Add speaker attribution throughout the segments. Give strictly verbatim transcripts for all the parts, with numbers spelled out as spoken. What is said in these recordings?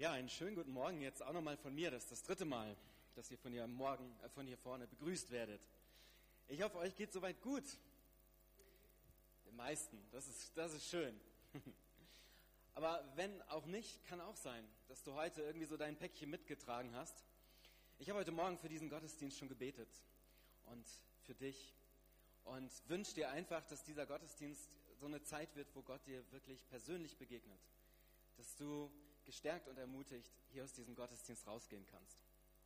Speaker 1: Ja, einen schönen guten Morgen jetzt auch nochmal von mir. Das ist das dritte Mal, dass ihr von hier morgen, äh, von hier vorne begrüßt werdet. Ich hoffe, euch geht soweit gut. Den meisten, das ist, das ist schön. Aber wenn auch nicht, kann auch sein, dass du heute irgendwie so dein Päckchen mitgetragen hast. Ich habe heute Morgen für diesen Gottesdienst schon gebetet und für dich und wünsche dir einfach, dass dieser Gottesdienst so eine Zeit wird, wo Gott dir wirklich persönlich begegnet. Dass du gestärkt und ermutigt hier aus diesem Gottesdienst rausgehen kannst.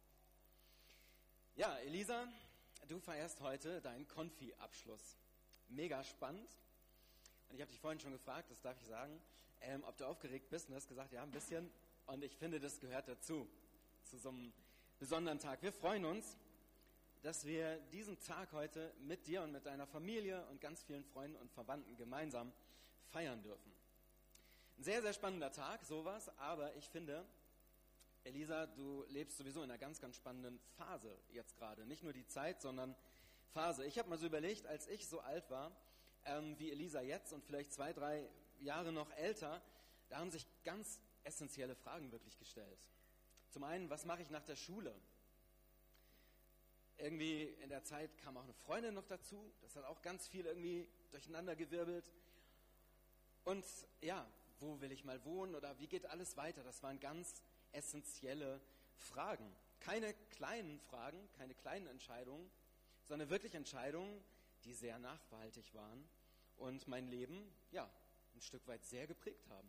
Speaker 1: Ja, Elisa, du feierst heute deinen Konfi-Abschluss. Mega spannend. Und ich habe dich vorhin schon gefragt, das darf ich sagen, ähm, ob du aufgeregt bist. Und du hast gesagt, ja, ein bisschen. Und ich finde, das gehört dazu, zu so einem besonderen Tag. Wir freuen uns, dass wir diesen Tag heute mit dir und mit deiner Familie und ganz vielen Freunden und Verwandten gemeinsam feiern dürfen. Ein sehr, sehr spannender Tag, sowas, aber ich finde, Elisa, du lebst sowieso in einer ganz, ganz spannenden Phase jetzt gerade. Nicht nur die Zeit, sondern Phase. Ich habe mal so überlegt, als ich so alt war, ähm, wie Elisa jetzt und vielleicht zwei, drei Jahre noch älter, da haben sich ganz essentielle Fragen wirklich gestellt. Zum einen, was mache ich nach der Schule? Irgendwie in der Zeit kam auch eine Freundin noch dazu, das hat auch ganz viel irgendwie durcheinandergewirbelt. Und ja, wo will ich mal wohnen oder wie geht alles weiter? Das waren ganz essentielle Fragen. Keine kleinen Fragen, keine kleinen Entscheidungen, sondern wirklich Entscheidungen, die sehr nachhaltig waren und mein Leben, ja, ein Stück weit sehr geprägt haben.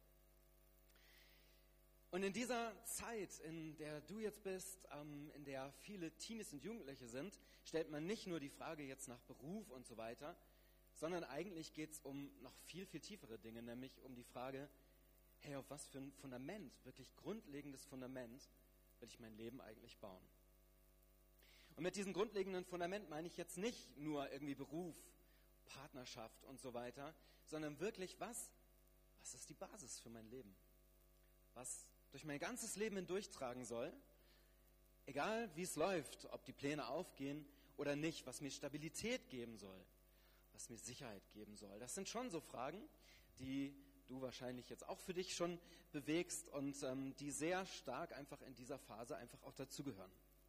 Speaker 1: Und in dieser Zeit, in der du jetzt bist, ähm, in der viele Teenies und Jugendliche sind, stellt man nicht nur die Frage jetzt nach Beruf und so weiter, sondern eigentlich geht es um noch viel, viel tiefere Dinge, nämlich um die Frage, hey, auf was für ein Fundament, wirklich grundlegendes Fundament, will ich mein Leben eigentlich bauen? Und mit diesem grundlegenden Fundament meine ich jetzt nicht nur irgendwie Beruf, Partnerschaft und so weiter, sondern wirklich, was, was ist die Basis für mein Leben? Was durch mein ganzes Leben hindurchtragen soll, egal wie es läuft, ob die Pläne aufgehen oder nicht, was mir Stabilität geben soll, was mir Sicherheit geben soll. Das sind schon so Fragen, die du wahrscheinlich jetzt auch für dich schon bewegst und ähm, die sehr stark einfach in dieser Phase einfach auch dazugehören.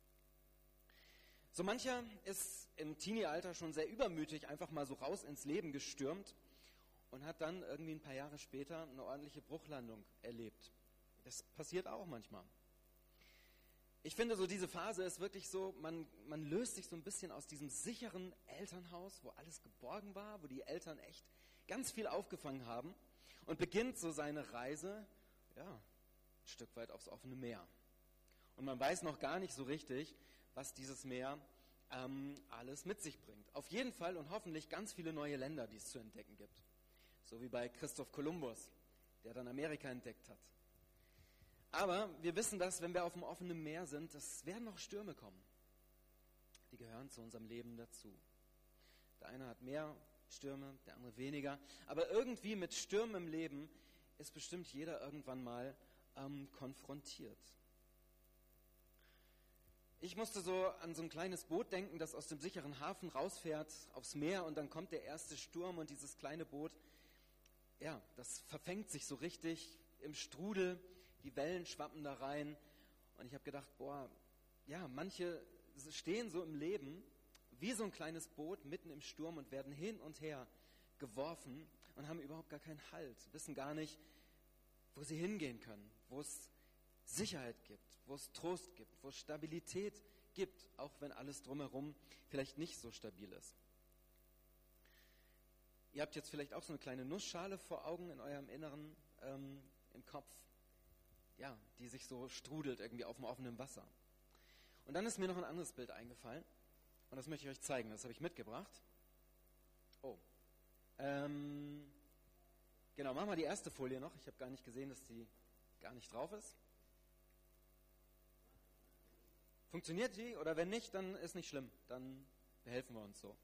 Speaker 1: So mancher ist im Teenie-Alter schon sehr übermütig einfach mal so raus ins Leben gestürmt und hat dann irgendwie ein paar Jahre später eine ordentliche Bruchlandung erlebt. Das passiert auch manchmal. Ich finde, so diese Phase ist wirklich so, man, man löst sich so ein bisschen aus diesem sicheren Elternhaus, wo alles geborgen war, wo die Eltern echt ganz viel aufgefangen haben und beginnt so seine Reise, ja, ein Stück weit aufs offene Meer. Und man weiß noch gar nicht so richtig, was dieses Meer ähm, alles mit sich bringt. Auf jeden Fall und hoffentlich ganz viele neue Länder, die es zu entdecken gibt. So wie bei Christoph Kolumbus, der dann Amerika entdeckt hat. Aber wir wissen, dass wenn wir auf dem offenen Meer sind, es werden noch Stürme kommen. Die gehören zu unserem Leben dazu. Der eine hat mehr Stürme, der andere weniger. Aber irgendwie mit Stürmen im Leben ist bestimmt jeder irgendwann mal ähm, konfrontiert. Ich musste so an so ein kleines Boot denken, das aus dem sicheren Hafen rausfährt aufs Meer und dann kommt der erste Sturm und dieses kleine Boot, ja, das verfängt sich so richtig im Strudel. Die Wellen schwappen da rein und ich habe gedacht, boah, ja, manche stehen so im Leben wie so ein kleines Boot mitten im Sturm und werden hin und her geworfen und haben überhaupt gar keinen Halt, wissen gar nicht, wo sie hingehen können, wo es Sicherheit gibt, wo es Trost gibt, wo es Stabilität gibt, auch wenn alles drumherum vielleicht nicht so stabil ist. Ihr habt jetzt vielleicht auch so eine kleine Nussschale vor Augen in eurem Inneren, ähm, im Kopf. Ja, die sich so strudelt irgendwie auf dem offenen Wasser. Und dann ist mir noch ein anderes Bild eingefallen und das möchte ich euch zeigen, das habe ich mitgebracht. Oh, ähm, genau, machen wir die erste Folie noch, ich habe gar nicht gesehen, dass die gar nicht drauf ist. Funktioniert die oder wenn nicht, dann ist nicht schlimm, dann behelfen wir uns so.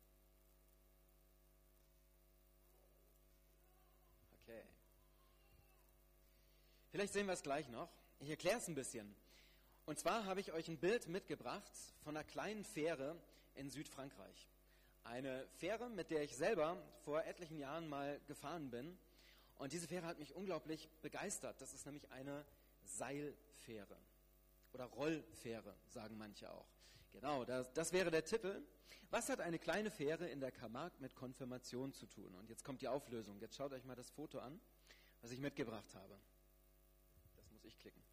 Speaker 1: Okay. Vielleicht sehen wir es gleich noch. Ich erkläre es ein bisschen. Und zwar habe ich euch ein Bild mitgebracht von einer kleinen Fähre in Südfrankreich. Eine Fähre, mit der ich selber vor etlichen Jahren mal gefahren bin. Und diese Fähre hat mich unglaublich begeistert. Das ist nämlich eine Seilfähre oder Rollfähre, sagen manche auch. Genau, das, das wäre der Titel. Was hat eine kleine Fähre in der Camargue mit Konfirmation zu tun? Und jetzt kommt die Auflösung. Jetzt schaut euch mal das Foto an, was ich mitgebracht habe. Das muss ich klicken.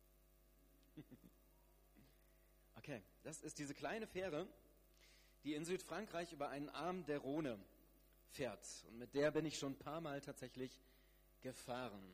Speaker 1: Okay, das ist diese kleine Fähre, die in Südfrankreich über einen Arm der Rhone fährt. Und mit der bin ich schon ein paar Mal tatsächlich gefahren.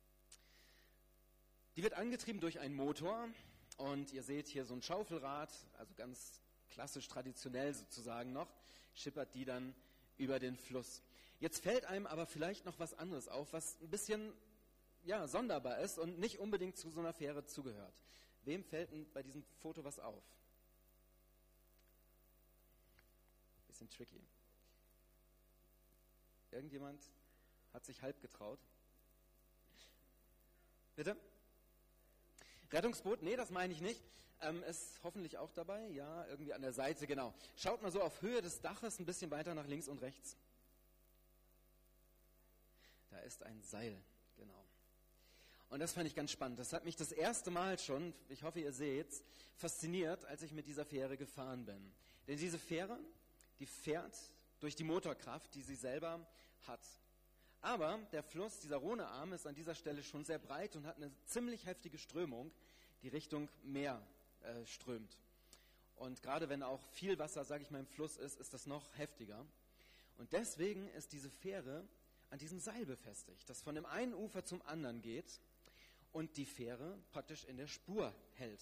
Speaker 1: Die wird angetrieben durch einen Motor und ihr seht hier so ein Schaufelrad, also ganz klassisch traditionell sozusagen noch, schippert die dann über den Fluss. Jetzt fällt einem aber vielleicht noch was anderes auf, was ein bisschen ja, sonderbar ist und nicht unbedingt zu so einer Fähre zugehört. Wem fällt denn bei diesem Foto was auf? Bisschen tricky. Irgendjemand hat sich halb getraut? Bitte? Rettungsboot? Nee, das meine ich nicht. Ähm, ist hoffentlich auch dabei. Ja, irgendwie an der Seite, genau. Schaut mal so auf Höhe des Daches, ein bisschen weiter nach links und rechts. Da ist ein Seil, genau. Und das fand ich ganz spannend. Das hat mich das erste Mal schon, ich hoffe, ihr seht's, fasziniert, als ich mit dieser Fähre gefahren bin. Denn diese Fähre, die fährt durch die Motorkraft, die sie selber hat. Aber der Fluss, dieser Rhonearm, ist an dieser Stelle schon sehr breit und hat eine ziemlich heftige Strömung, die Richtung Meer äh, strömt. Und gerade wenn auch viel Wasser, sage ich mal, im Fluss ist, ist das noch heftiger. Und deswegen ist diese Fähre an diesem Seil befestigt, das von dem einen Ufer zum anderen geht und die Fähre praktisch in der Spur hält.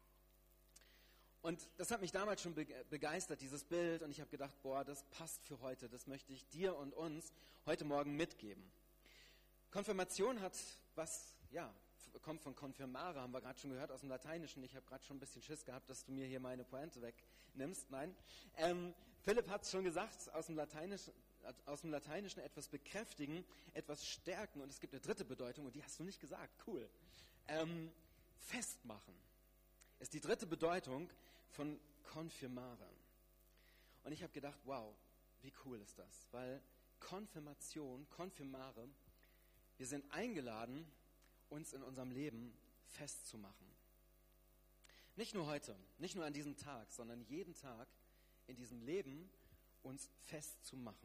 Speaker 1: Und das hat mich damals schon begeistert, dieses Bild, und ich habe gedacht, boah, das passt für heute, das möchte ich dir und uns heute Morgen mitgeben. Konfirmation hat was, ja, kommt von confirmare, haben wir gerade schon gehört aus dem Lateinischen. Ich habe gerade schon ein bisschen Schiss gehabt, dass du mir hier meine Pointe wegnimmst. Nein, ähm, Philipp hat es schon gesagt, aus dem Lateinischen, aus dem Lateinischen etwas bekräftigen, etwas stärken, und es gibt eine dritte Bedeutung, und die hast du nicht gesagt, cool. Ähm, festmachen ist die dritte Bedeutung von confirmare. Und ich habe gedacht, wow, wie cool ist das? Weil Konfirmation, confirmare, wir sind eingeladen, uns in unserem Leben festzumachen. Nicht nur heute, nicht nur an diesem Tag, sondern jeden Tag in diesem Leben uns festzumachen.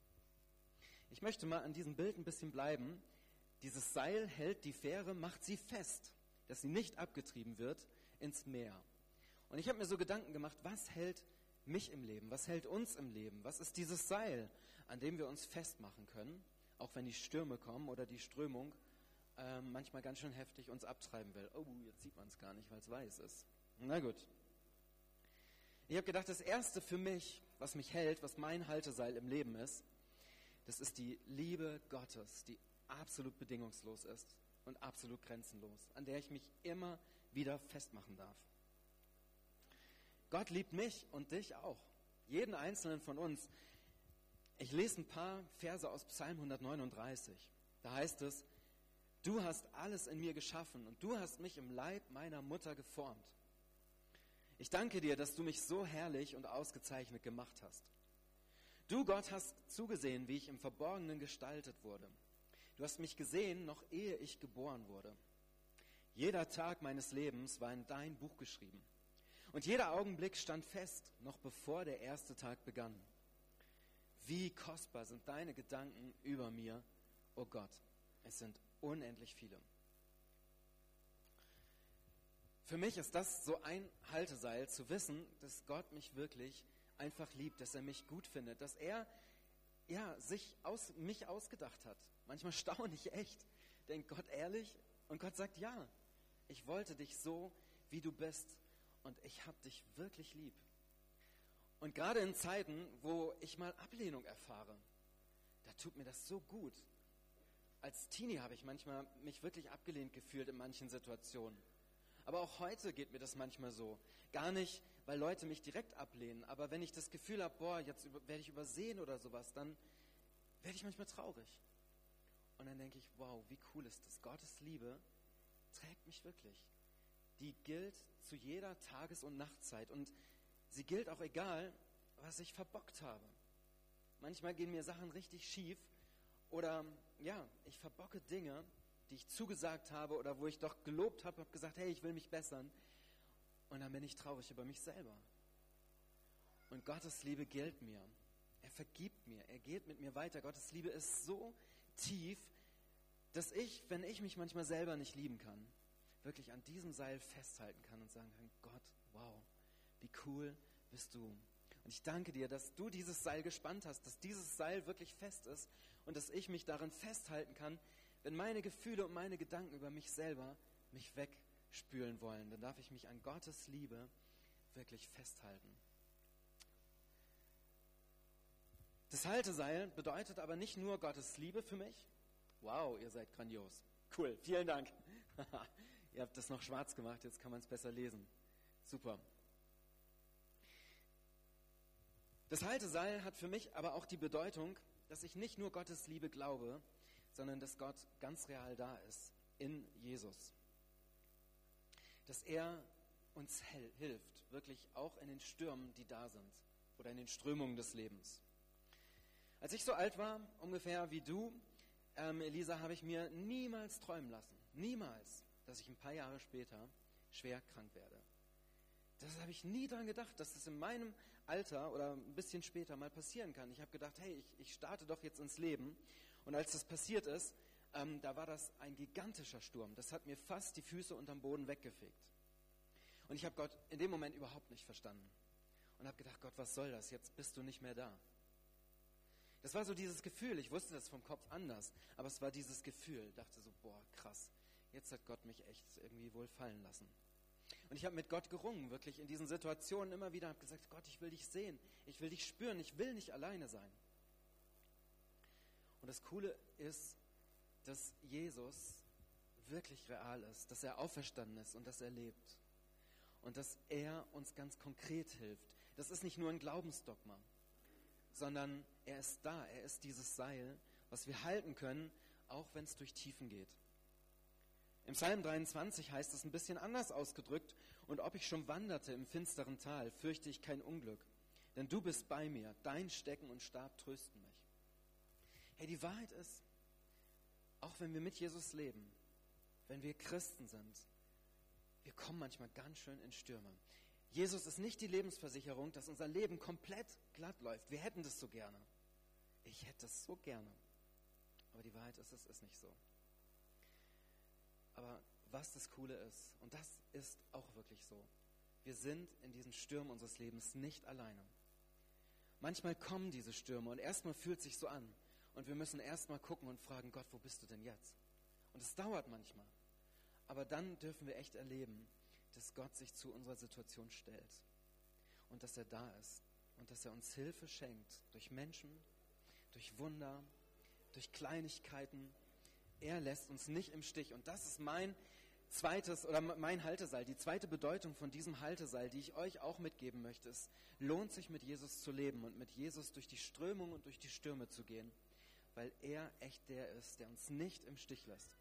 Speaker 1: Ich möchte mal an diesem Bild ein bisschen bleiben. Dieses Seil hält die Fähre, macht sie fest, dass sie nicht abgetrieben wird ins Meer. Und ich habe mir so Gedanken gemacht, was hält mich im Leben, was hält uns im Leben? Was ist dieses Seil, an dem wir uns festmachen können, auch wenn die Stürme kommen oder die Strömung äh, manchmal ganz schön heftig uns abtreiben will. Oh, jetzt sieht man es gar nicht, weil es weiß ist. Na gut. Ich habe gedacht, das Erste für mich, was mich hält, was mein Halteseil im Leben ist, das ist die Liebe Gottes, die absolut bedingungslos ist und absolut grenzenlos, an der ich mich immer wieder festmachen darf. Gott liebt mich und dich auch, jeden einzelnen von uns. Ich lese ein paar Verse aus Psalm hundertneununddreißig. Da heißt es, du hast alles in mir geschaffen und du hast mich im Leib meiner Mutter geformt. Ich danke dir, dass du mich so herrlich und ausgezeichnet gemacht hast. Du, Gott, hast zugesehen, wie ich im Verborgenen gestaltet wurde. Du hast mich gesehen, noch ehe ich geboren wurde. Jeder Tag meines Lebens war in dein Buch geschrieben. Und jeder Augenblick stand fest, noch bevor der erste Tag begann. Wie kostbar sind deine Gedanken über mir, oh Gott. Es sind unendlich viele. Für mich ist das so ein Halteseil, zu wissen, dass Gott mich wirklich einfach liebt, dass er mich gut findet, dass er ja, sich aus, mich ausgedacht hat. Manchmal staune ich echt, denkt Gott ehrlich? Und Gott sagt, ja, ich wollte dich so, wie du bist, und ich habe dich wirklich lieb. Und gerade in Zeiten, wo ich mal Ablehnung erfahre, da tut mir das so gut. Als Teenie habe ich manchmal mich wirklich abgelehnt gefühlt in manchen Situationen. Aber auch heute geht mir das manchmal so. Gar nicht, weil Leute mich direkt ablehnen, aber wenn ich das Gefühl habe, boah, jetzt über, werde ich übersehen oder sowas, dann werde ich manchmal traurig. Und dann denke ich, wow, wie cool ist das? Gottes Liebe trägt mich wirklich. Die gilt zu jeder Tages- und Nachtzeit. Und sie gilt auch egal, was ich verbockt habe. Manchmal gehen mir Sachen richtig schief oder ja, ich verbocke Dinge, die ich zugesagt habe oder wo ich doch gelobt habe, habe gesagt, hey, ich will mich bessern. Und dann bin ich traurig über mich selber. Und Gottes Liebe gilt mir. Er vergibt mir, er geht mit mir weiter. Gottes Liebe ist so tief, dass ich, wenn ich mich manchmal selber nicht lieben kann, wirklich an diesem Seil festhalten kann und sagen kann, Gott, wow, wie cool bist du. Und ich danke dir, dass du dieses Seil gespannt hast, dass dieses Seil wirklich fest ist und dass ich mich darin festhalten kann, wenn meine Gefühle und meine Gedanken über mich selber mich wegspülen wollen. Dann darf ich mich an Gottes Liebe wirklich festhalten. Das Halteseil bedeutet aber nicht nur Gottes Liebe für mich. Wow, ihr seid grandios. Cool, vielen Dank. Ihr habt das noch schwarz gemacht, jetzt kann man es besser lesen. Super. Das Halteseil hat für mich aber auch die Bedeutung, dass ich nicht nur Gottes Liebe glaube, sondern dass Gott ganz real da ist, in Jesus. Dass er uns hel- hilft, wirklich auch in den Stürmen, die da sind, oder in den Strömungen des Lebens. Als ich so alt war, ungefähr wie du, ähm, Elisa, habe ich mir niemals träumen lassen, niemals, dass ich ein paar Jahre später schwer krank werde. Das habe ich nie dran gedacht, dass das in meinem Alter oder ein bisschen später mal passieren kann. Ich habe gedacht, hey, ich, ich starte doch jetzt ins Leben. Und als das passiert ist, ähm, da war das ein gigantischer Sturm. Das hat mir fast die Füße unterm Boden weggefegt. Und ich habe Gott in dem Moment überhaupt nicht verstanden. Und habe gedacht, Gott, was soll das? Jetzt bist du nicht mehr da. Das war so dieses Gefühl, ich wusste das vom Kopf anders, aber es war dieses Gefühl, dachte so, boah, krass, jetzt hat Gott mich echt irgendwie wohl fallen lassen. Und ich habe mit Gott gerungen, wirklich in diesen Situationen immer wieder, habe gesagt, Gott, ich will dich sehen, ich will dich spüren, ich will nicht alleine sein. Und das Coole ist, dass Jesus wirklich real ist, dass er auferstanden ist und dass er lebt. Und dass er uns ganz konkret hilft. Das ist nicht nur ein Glaubensdogma, sondern er ist da, er ist dieses Seil, was wir halten können, auch wenn es durch Tiefen geht. Im Psalm dreiundzwanzig heißt es ein bisschen anders ausgedrückt, und ob ich schon wanderte im finsteren Tal, fürchte ich kein Unglück, denn du bist bei mir, dein Stecken und Stab trösten mich. Hey, die Wahrheit ist, auch wenn wir mit Jesus leben, wenn wir Christen sind, wir kommen manchmal ganz schön in Stürme. Jesus ist nicht die Lebensversicherung, dass unser Leben komplett glatt läuft. Wir hätten das so gerne. Ich hätte es so gerne. Aber die Wahrheit ist, es ist nicht so. Aber was das Coole ist, und das ist auch wirklich so, wir sind in diesen Stürmen unseres Lebens nicht alleine. Manchmal kommen diese Stürme und erstmal fühlt es sich so an. Und wir müssen erstmal gucken und fragen, Gott, wo bist du denn jetzt? Und es dauert manchmal. Aber dann dürfen wir echt erleben, dass Gott sich zu unserer Situation stellt. Und dass er da ist. Und dass er uns Hilfe schenkt. Durch Menschen, durch Wunder, durch Kleinigkeiten. Er lässt uns nicht im Stich. Und das ist mein zweites oder mein Halteseil. Die zweite Bedeutung von diesem Halteseil, die ich euch auch mitgeben möchte, ist, lohnt sich mit Jesus zu leben und mit Jesus durch die Strömung und durch die Stürme zu gehen, weil er echt der ist, der uns nicht im Stich lässt.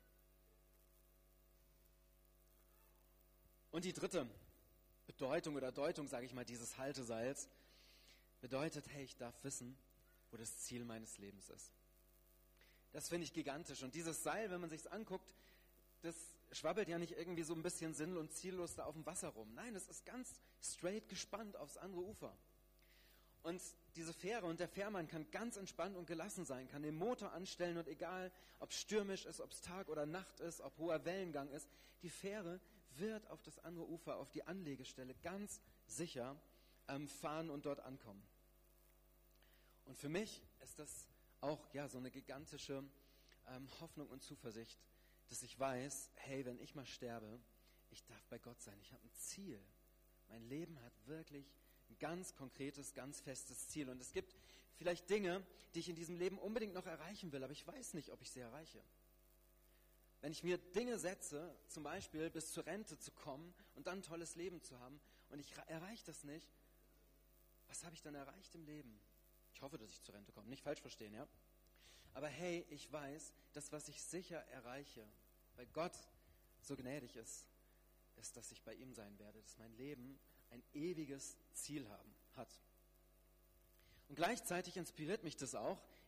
Speaker 1: Und die dritte Bedeutung oder Deutung, sage ich mal, dieses Halteseils, bedeutet, hey, ich darf wissen, wo das Ziel meines Lebens ist. Das finde ich gigantisch. Und dieses Seil, wenn man sich es anguckt, das schwabbelt ja nicht irgendwie so ein bisschen sinnlos und ziellos da auf dem Wasser rum. Nein, das ist ganz straight gespannt aufs andere Ufer. Und diese Fähre und der Fährmann kann ganz entspannt und gelassen sein, kann den Motor anstellen und egal, ob es stürmisch ist, ob es Tag oder Nacht ist, ob hoher Wellengang ist, die Fähre wird auf das andere Ufer, auf die Anlegestelle ganz sicher ähm, fahren und dort ankommen. Und für mich ist das auch ja so eine gigantische ähm, Hoffnung und Zuversicht, dass ich weiß, hey, wenn ich mal sterbe, ich darf bei Gott sein. Ich habe ein Ziel. Mein Leben hat wirklich ein ganz konkretes, ganz festes Ziel. Und es gibt vielleicht Dinge, die ich in diesem Leben unbedingt noch erreichen will, aber ich weiß nicht, ob ich sie erreiche. Wenn ich mir Dinge setze, zum Beispiel bis zur Rente zu kommen und dann ein tolles Leben zu haben und ich erreiche das nicht, was habe ich dann erreicht im Leben? Ich hoffe, dass ich zur Rente komme, nicht falsch verstehen, ja? Aber hey, ich weiß, das, was ich sicher erreiche, weil Gott so gnädig ist, ist, dass ich bei ihm sein werde, dass mein Leben ein ewiges Ziel haben, hat. Und gleichzeitig inspiriert mich das auch,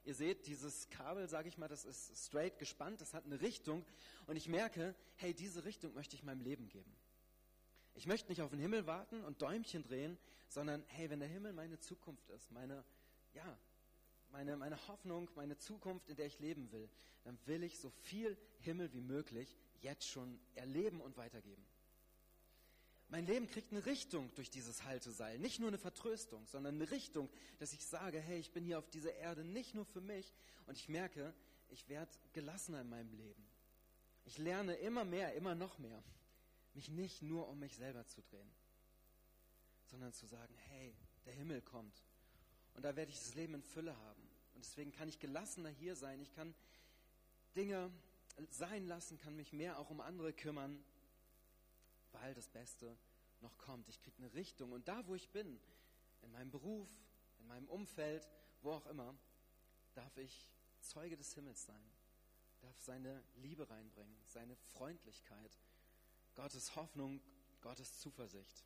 Speaker 1: Ihr seht, dieses Kabel, sage ich mal, das ist straight gespannt, das hat eine Richtung. Und ich merke, hey, diese Richtung möchte ich meinem Leben geben. Ich möchte nicht auf den Himmel warten und Däumchen drehen, sondern hey, wenn der Himmel meine Zukunft ist, meine, ja, meine, meine Hoffnung, meine Zukunft, in der ich leben will, dann will ich so viel Himmel wie möglich jetzt schon erleben und weitergeben. Mein Leben kriegt eine Richtung durch dieses Halteseil. Nicht nur eine Vertröstung, sondern eine Richtung, dass ich sage, hey, ich bin hier auf dieser Erde nicht nur für mich. Und ich merke, ich werde gelassener in meinem Leben. Ich lerne immer mehr, immer noch mehr, mich nicht nur um mich selber zu drehen, sondern zu sagen, hey, der Himmel kommt. Und da werde ich das Leben in Fülle haben. Und deswegen kann ich gelassener hier sein. Ich kann Dinge sein lassen, kann mich mehr auch um andere kümmern, weil das Beste noch kommt. Ich kriege eine Richtung. Und da, wo ich bin, in meinem Beruf, in meinem Umfeld, wo auch immer, darf ich Zeuge des Himmels sein. Darf seine Liebe reinbringen, seine Freundlichkeit, Gottes Hoffnung, Gottes Zuversicht.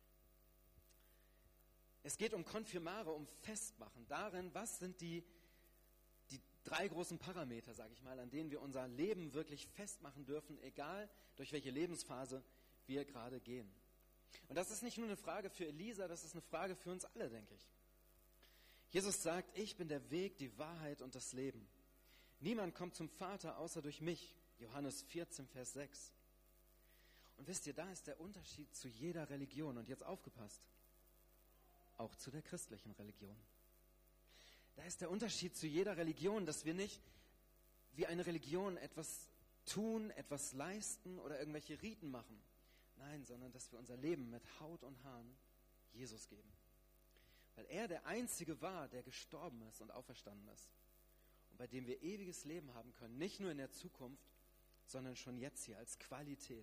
Speaker 1: Es geht um Konfirmare, um Festmachen. Darin, was sind die, die drei großen Parameter, sage ich mal, an denen wir unser Leben wirklich festmachen dürfen, egal durch welche Lebensphase wir gerade gehen. Und das ist nicht nur eine Frage für Elisa, das ist eine Frage für uns alle, denke ich. Jesus sagt, ich bin der Weg, die Wahrheit und das Leben. Niemand kommt zum Vater außer durch mich. Johannes vierzehn, Vers sechs. Und wisst ihr, da ist der Unterschied zu jeder Religion. Und jetzt aufgepasst, auch zu der christlichen Religion. Da ist der Unterschied zu jeder Religion, dass wir nicht wie eine Religion etwas tun, etwas leisten oder irgendwelche Riten machen. Nein, sondern dass wir unser Leben mit Haut und Haaren Jesus geben. Weil er der Einzige war, der gestorben ist und auferstanden ist. Und bei dem wir ewiges Leben haben können. Nicht nur in der Zukunft, sondern schon jetzt hier als Qualität.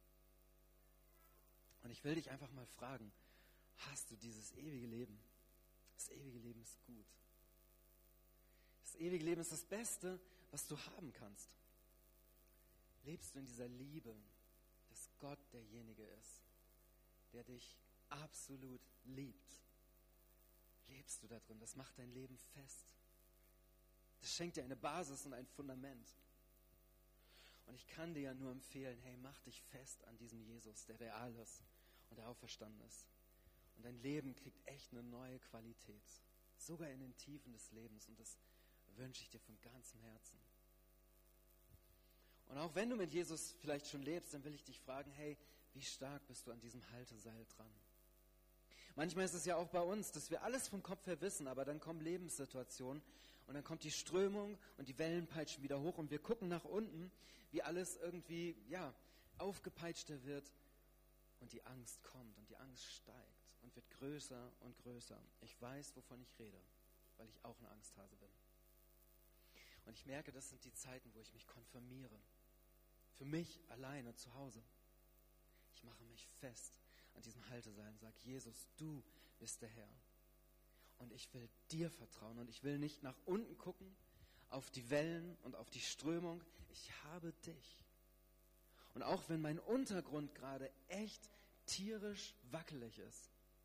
Speaker 1: Und ich will dich einfach mal fragen, hast du dieses ewige Leben? Das ewige Leben ist gut. Das ewige Leben ist das Beste, was du haben kannst. Lebst du in dieser Liebe, dass Gott derjenige ist, der dich absolut liebt? Lebst du da drin? Das macht dein Leben fest. Das schenkt dir eine Basis und ein Fundament. Und ich kann dir ja nur empfehlen, hey, mach dich fest an diesem Jesus, der real ist und der auferstanden ist. Und dein Leben kriegt echt eine neue Qualität. Sogar in den Tiefen des Lebens. Und das wünsche ich dir von ganzem Herzen. Und auch wenn du mit Jesus vielleicht schon lebst, dann will ich dich fragen, hey, wie stark bist du an diesem Halteseil dran? Manchmal ist es ja auch bei uns, dass wir alles vom Kopf her wissen, aber dann kommen Lebenssituationen und dann kommt die Strömung und die Wellen peitschen wieder hoch und wir gucken nach unten, wie alles irgendwie, ja, aufgepeitschter wird und die Angst kommt und die Angst steigt und wird größer und größer. Ich weiß, wovon ich rede, weil ich auch ein Angsthase bin. Und ich merke, das sind die Zeiten, wo ich mich konfirmiere. Für mich alleine zu Hause. Ich mache mich fest an diesem Halteseil und sage, Jesus, du bist der Herr. Und ich will dir vertrauen und ich will nicht nach unten gucken, auf die Wellen und auf die Strömung. Ich habe dich. Und auch wenn mein Untergrund gerade echt tierisch wackelig ist,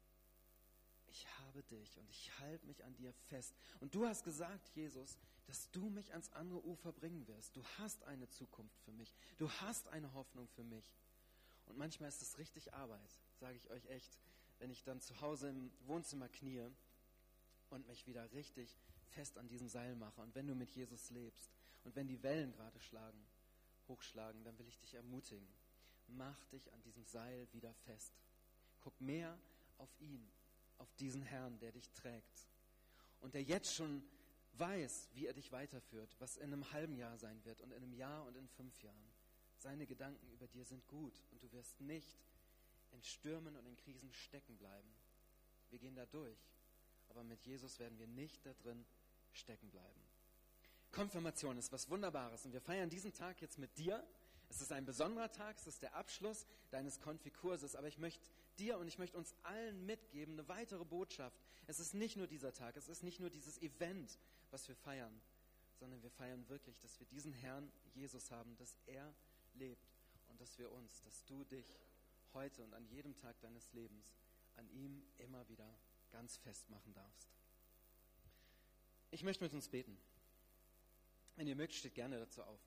Speaker 1: ich habe dich und ich halte mich an dir fest. Und du hast gesagt, Jesus, dass du mich ans andere Ufer bringen wirst. Du hast eine Zukunft für mich. Du hast eine Hoffnung für mich. Und manchmal ist es richtig Arbeit, sage ich euch echt, wenn ich dann zu Hause im Wohnzimmer kniee und mich wieder richtig fest an diesem Seil mache. Und wenn du mit Jesus lebst und wenn die Wellen gerade schlagen, hochschlagen, dann will ich dich ermutigen. Mach dich an diesem Seil wieder fest. Guck mehr auf ihn, auf diesen Herrn, der dich trägt und der jetzt schon weiß, wie er dich weiterführt, was in einem halben Jahr sein wird und in einem Jahr und in fünf Jahren. Seine Gedanken über dir sind gut und du wirst nicht in Stürmen und in Krisen stecken bleiben. Wir gehen da durch, aber mit Jesus werden wir nicht da drin stecken bleiben. Konfirmation ist was Wunderbares und wir feiern diesen Tag jetzt mit dir. Es ist ein besonderer Tag, es ist der Abschluss deines Konfi-Kurses, aber ich möchte dir und ich möchte uns allen mitgeben, eine weitere Botschaft. Es ist nicht nur dieser Tag, es ist nicht nur dieses Event, was wir feiern, sondern wir feiern wirklich, dass wir diesen Herrn Jesus haben, dass er lebt und dass wir uns, dass du dich heute und an jedem Tag deines Lebens an ihm immer wieder ganz festmachen darfst. Ich möchte mit uns beten. Wenn ihr mögt, steht gerne dazu auf.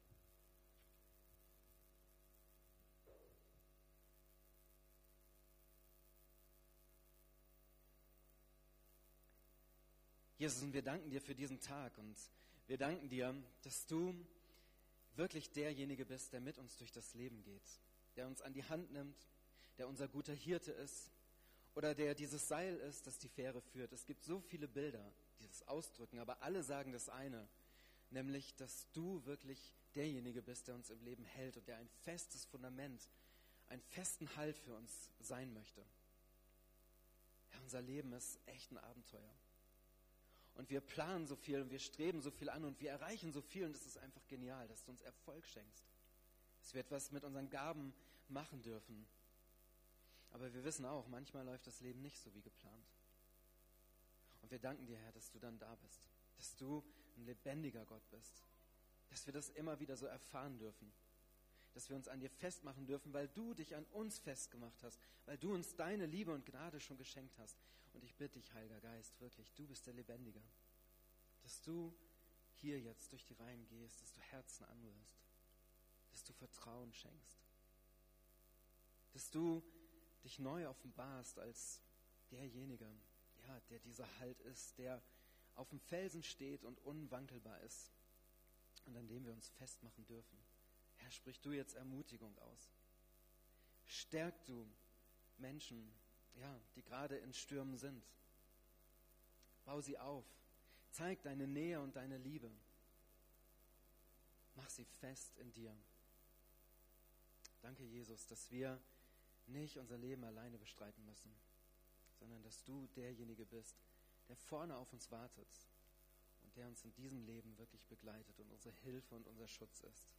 Speaker 1: Jesus, und wir danken dir für diesen Tag und wir danken dir, dass du wirklich derjenige bist, der mit uns durch das Leben geht, der uns an die Hand nimmt, der unser guter Hirte ist oder der dieses Seil ist, das die Fähre führt. Es gibt so viele Bilder, die das ausdrücken, aber alle sagen das eine, nämlich, dass du wirklich derjenige bist, der uns im Leben hält und der ein festes Fundament, einen festen Halt für uns sein möchte. Ja, unser Leben ist echt ein Abenteuer. Und wir planen so viel und wir streben so viel an und wir erreichen so viel und es ist einfach genial, dass du uns Erfolg schenkst. Dass wir etwas mit unseren Gaben machen dürfen. Aber wir wissen auch, manchmal läuft das Leben nicht so wie geplant. Und wir danken dir, Herr, dass du dann da bist. Dass du ein lebendiger Gott bist. Dass wir das immer wieder so erfahren dürfen. Dass wir uns an dir festmachen dürfen, weil du dich an uns festgemacht hast. Weil du uns deine Liebe und Gnade schon geschenkt hast. Und ich bitte dich, Heiliger Geist, wirklich, du bist der Lebendige. Dass du hier jetzt durch die Reihen gehst, dass du Herzen anrührst. Dass du Vertrauen schenkst. Dass du dich neu offenbarst als derjenige, ja, der dieser Halt ist, der auf dem Felsen steht und unwankelbar ist und an dem wir uns festmachen dürfen. Herr, sprich du jetzt Ermutigung aus. Stärk du Menschen, ja, die gerade in Stürmen sind. Bau sie auf. Zeig deine Nähe und deine Liebe. Mach sie fest in dir. Danke, Jesus, dass wir nicht unser Leben alleine bestreiten müssen, sondern dass du derjenige bist, der vorne auf uns wartet und der uns in diesem Leben wirklich begleitet und unsere Hilfe und unser Schutz ist.